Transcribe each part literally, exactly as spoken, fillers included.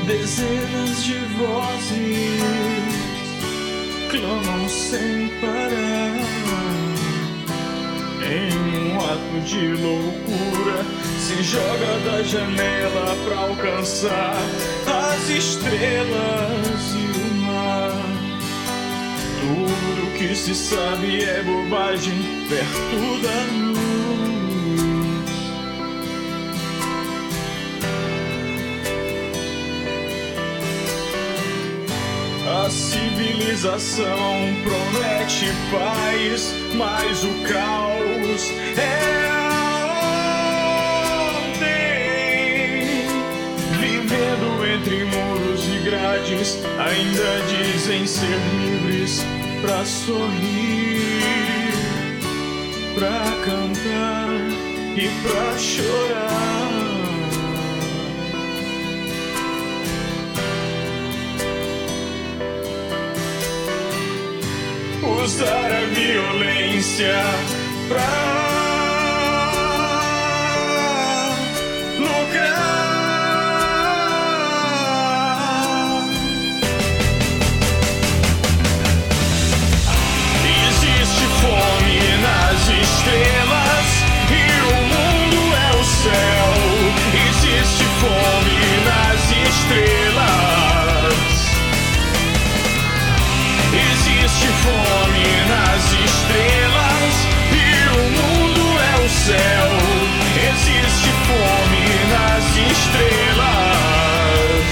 Dezenas de vozes clamam sem parar, em um ato de loucura se joga da janela pra alcançar as estrelas e o mar. Tudo que se sabe é bobagem perto da luz. A civilização promete paz, mas o caos é a ordem. Vivendo entre muros e grades, ainda dizem ser livres pra sorrir, pra cantar e pra chorar. Usar a violência pra lucrar. Existe fome nas estrelas e o mundo é o céu. Existe fome nas estrelas. Existe fome nas estrelas e o mundo é o céu. Existe fome nas estrelas.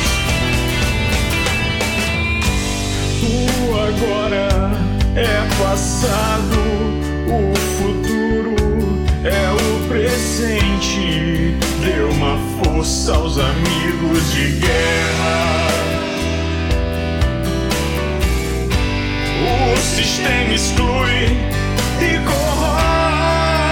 O agora é passado, o futuro é o presente. Dê uma força aos amigos de guerra. O sistema exclui e corrói.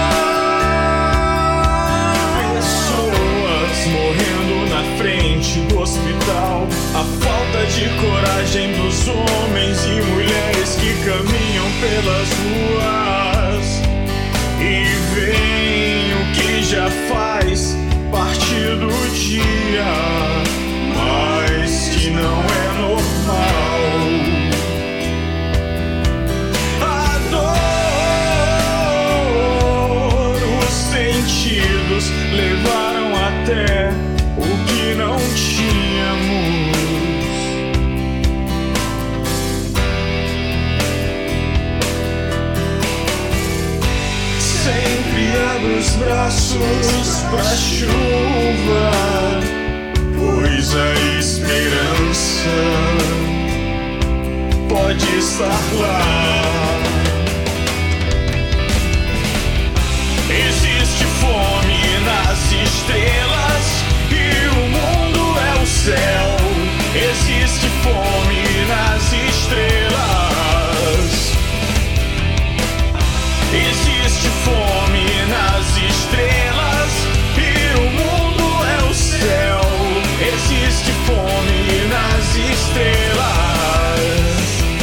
Pessoas morrendo na frente do hospital. A falta de coragem dos homens e mulheres que caminham pelas ruas e veem o que já faz parte do dia, mas que não é normal. Levaram até o que não tínhamos. Sempre abro os braços pra chuva, pois a esperança pode estar lá. Existe fome nas estrelas e o mundo é o céu. Existe fome nas estrelas. Existe fome nas estrelas e o mundo é o céu. Existe fome nas estrelas.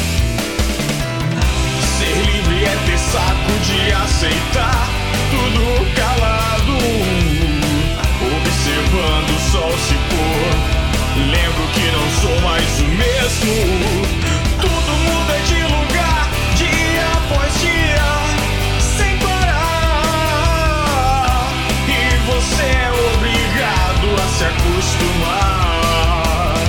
Ser livre é ter saco de aceitar tudo calado, observando o sol se pôr. Lembro que não sou mais o mesmo. Tudo muda de lugar, dia após dia, sem parar. E você é obrigado a se acostumar.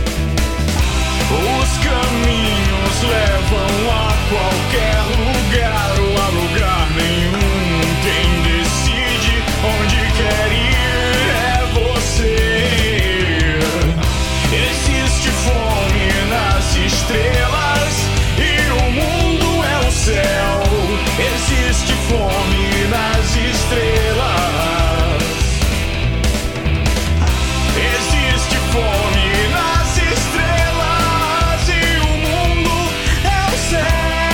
Os caminhos levam a qualquer lugar ou a lugar nenhum. Quem decide onde quer ir é você. Existe fome nas estrelas e o mundo é o céu. Existe fome nas estrelas. Existe fome nas estrelas e o mundo é o céu.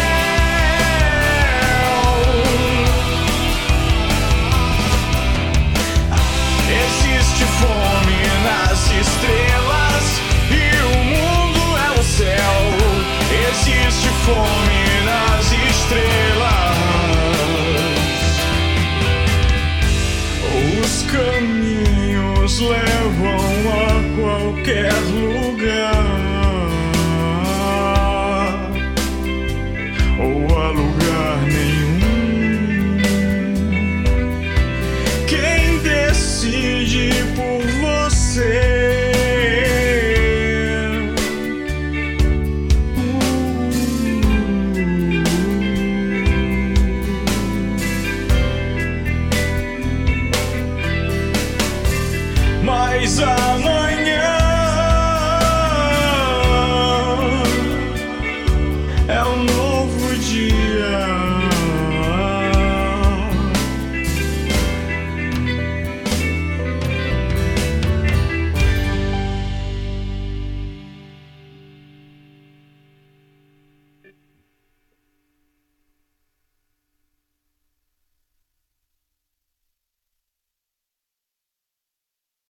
Existe fome nas estrelas e o mundo é o céu. Existe fome nas estrelas. Os caminhos levam a qualquer qualquer lugar ou a lugar nenhum. Quem decide por você mas a noite